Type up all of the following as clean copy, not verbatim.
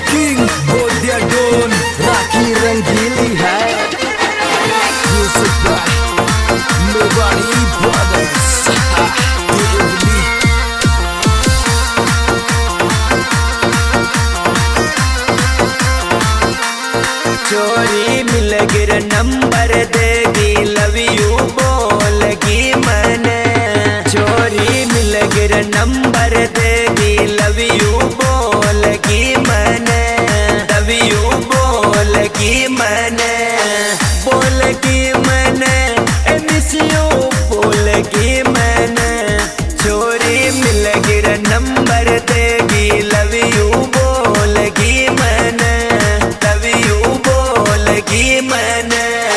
king Bodhiya don राखी रंगीली है music by Mewari brothers देवली चोरी मिल गिर नंबर देगी लव यू बोलगी मैंने चोरी मिल गिर नंबर देगी लव यू बोलगी मैंने लव यू बोलगी मैंने मिस यू बोलगी मैंने चोरी मिल गिर नंबर देगी लव यू बोलगी मैंने लव यू बोलगी मैंने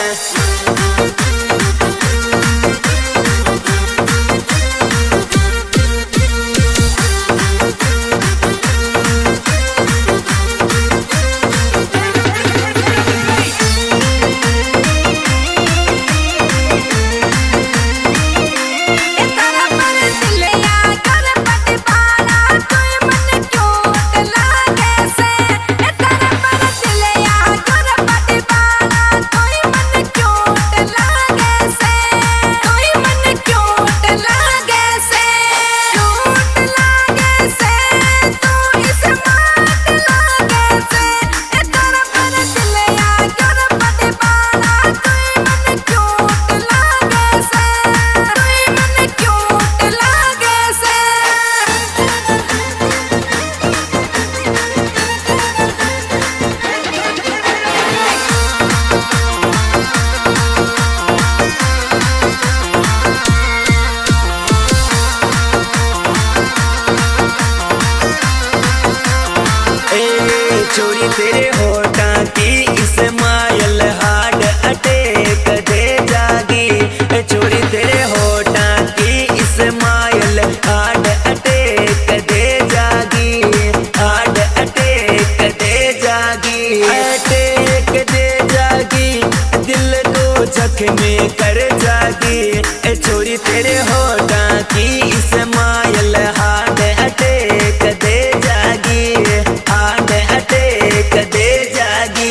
चोरी तेरे होठा की इस्माइल हार्ट अटैक दे जागी चोरी तेरे होठा की इस्माइल हार्ट अटैक दे जागी हार्ट अटैक दे जागी अटैक दे जागी दिल को जख्मी कर जागी चोरी तेरे होठा की इस्माइल हार्ट अटैक दे जागी हार्ट अटैक दे जागी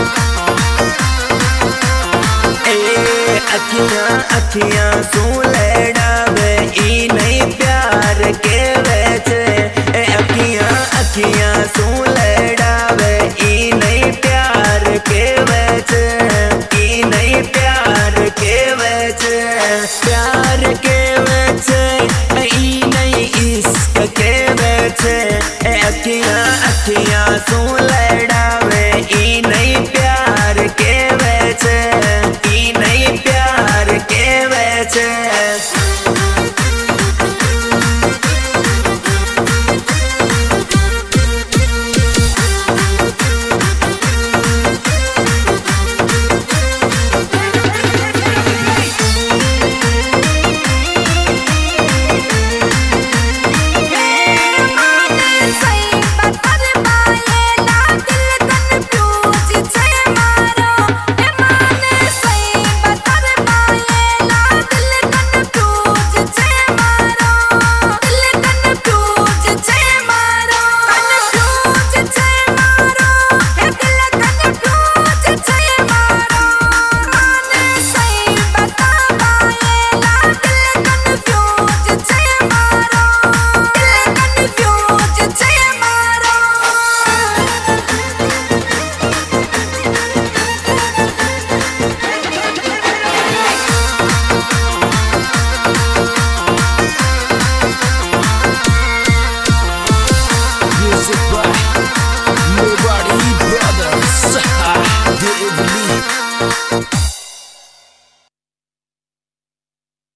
अखियां अखियां सुन ले